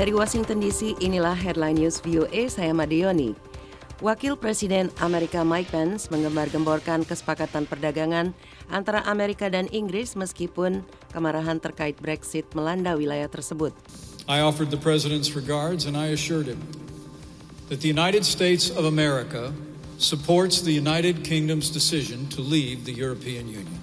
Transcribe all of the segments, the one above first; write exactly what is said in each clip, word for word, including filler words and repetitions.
Dari Washington D C, inilah Headline News V O A, saya Madioni. Wakil Presiden Amerika Mike Pence menggembar-gemborkan kesepakatan perdagangan antara Amerika dan Inggris meskipun kemarahan terkait Brexit melanda wilayah tersebut. I offered the President's regards and I assured him that the United States of America supports the United Kingdom's decision to leave the European Union.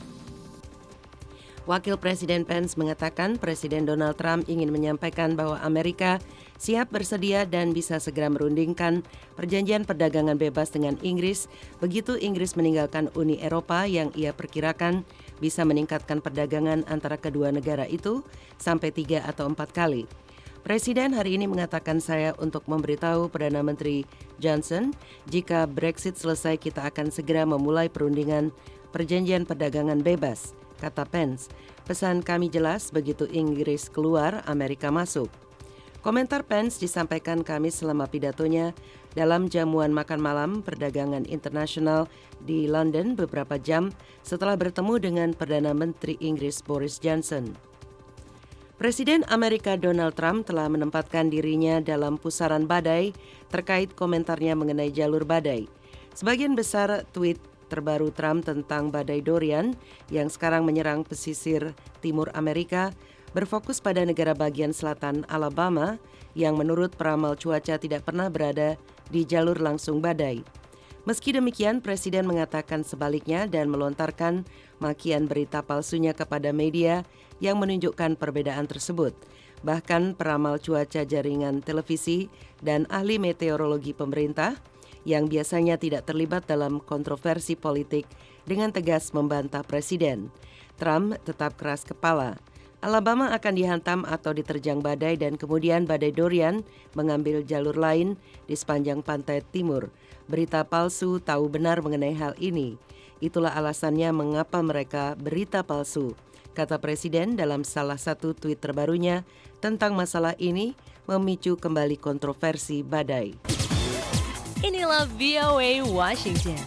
Wakil Presiden Pence mengatakan Presiden Donald Trump ingin menyampaikan bahwa Amerika siap bersedia dan bisa segera merundingkan perjanjian perdagangan bebas dengan Inggris begitu Inggris meninggalkan Uni Eropa yang ia perkirakan bisa meningkatkan perdagangan antara kedua negara itu sampai tiga atau empat kali. Presiden hari ini mengatakan saya untuk memberitahu Perdana Menteri Johnson jika Brexit selesai kita akan segera memulai perundingan perjanjian perdagangan bebas. Kata Pence, pesan kami jelas begitu Inggris keluar, Amerika masuk. Komentar Pence disampaikan Kamis selama pidatonya dalam jamuan makan malam perdagangan internasional di London beberapa jam setelah bertemu dengan Perdana Menteri Inggris Boris Johnson. Presiden Amerika Donald Trump telah menempatkan dirinya dalam pusaran badai terkait komentarnya mengenai jalur badai. Sebagian besar tweet terbaru Trump tentang badai Dorian yang sekarang menyerang pesisir timur Amerika berfokus pada negara bagian selatan Alabama yang menurut peramal cuaca tidak pernah berada di jalur langsung badai. Meski demikian, Presiden mengatakan sebaliknya dan melontarkan makian berita palsunya kepada media yang menunjukkan perbedaan tersebut. Bahkan peramal cuaca jaringan televisi dan ahli meteorologi pemerintah yang biasanya tidak terlibat dalam kontroversi politik dengan tegas membantah Presiden. Trump tetap keras kepala. Alabama akan dihantam atau diterjang badai dan kemudian badai Dorian mengambil jalur lain di sepanjang pantai timur. Berita palsu tahu benar mengenai hal ini. Itulah alasannya mengapa mereka berita palsu, kata Presiden dalam salah satu tweet terbarunya tentang masalah ini memicu kembali kontroversi badai. Inilah V O A Washington.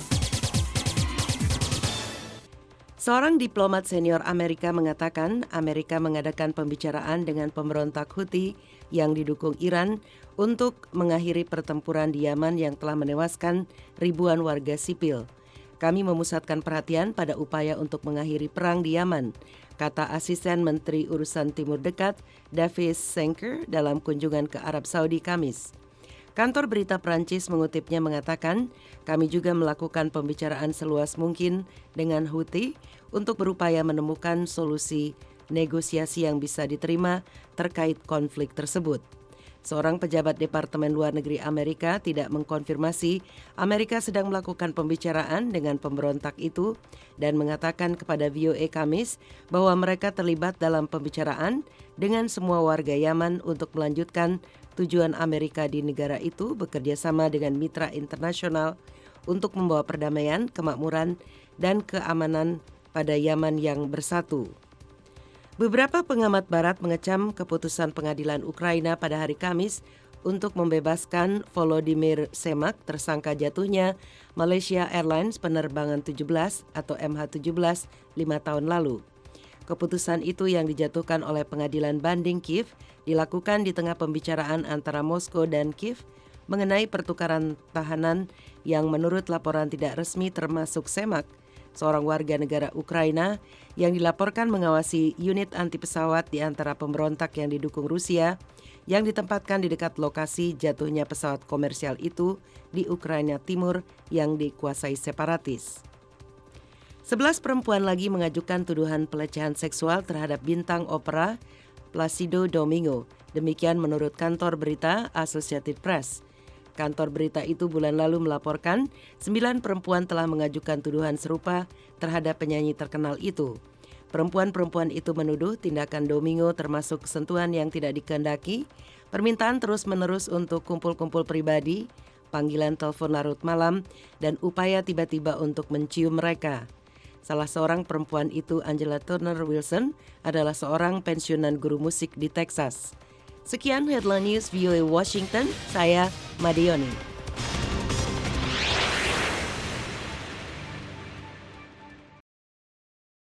Seorang diplomat senior Amerika mengatakan Amerika mengadakan pembicaraan dengan pemberontak Houthi yang didukung Iran untuk mengakhiri pertempuran di Yaman yang telah menewaskan ribuan warga sipil. Kami memusatkan perhatian pada upaya untuk mengakhiri perang di Yaman, kata Asisten Menteri Urusan Timur Dekat Davis Senker dalam kunjungan ke Arab Saudi Kamis. Kantor berita Prancis mengutipnya mengatakan, kami juga melakukan pembicaraan seluas mungkin dengan Houthi untuk berupaya menemukan solusi negosiasi yang bisa diterima terkait konflik tersebut. Seorang pejabat Departemen Luar Negeri Amerika tidak mengkonfirmasi Amerika sedang melakukan pembicaraan dengan pemberontak itu dan mengatakan kepada V O A Kamis bahwa mereka terlibat dalam pembicaraan dengan semua warga Yaman untuk melanjutkan tujuan Amerika di negara itu bekerja sama dengan mitra internasional untuk membawa perdamaian, kemakmuran, dan keamanan pada Yaman yang bersatu. Beberapa pengamat barat mengecam keputusan pengadilan Ukraina pada hari Kamis untuk membebaskan Volodymyr Semak tersangka jatuhnya Malaysia Airlines penerbangan tujuh belas atau M H tujuh belas lima tahun lalu. Keputusan itu yang dijatuhkan oleh pengadilan banding Kiev dilakukan di tengah pembicaraan antara Moskow dan Kiev mengenai pertukaran tahanan yang menurut laporan tidak resmi termasuk Semak, seorang warga negara Ukraina yang dilaporkan mengawasi unit anti pesawat di antara pemberontak yang didukung Rusia yang ditempatkan di dekat lokasi jatuhnya pesawat komersial itu di Ukraina Timur yang dikuasai separatis. Sebelas perempuan lagi mengajukan tuduhan pelecehan seksual terhadap bintang opera Placido Domingo. Demikian menurut kantor berita Associated Press. Kantor berita itu bulan lalu melaporkan sembilan perempuan telah mengajukan tuduhan serupa terhadap penyanyi terkenal itu. Perempuan-perempuan itu menuduh tindakan Domingo termasuk sentuhan yang tidak dikehendaki, permintaan terus-menerus untuk kumpul-kumpul pribadi, panggilan telepon larut malam, dan upaya tiba-tiba untuk mencium mereka. Salah seorang perempuan itu, Angela Turner Wilson, adalah seorang pensiunan guru musik di Texas. Sekian Headline News V O A Washington, saya Madioni.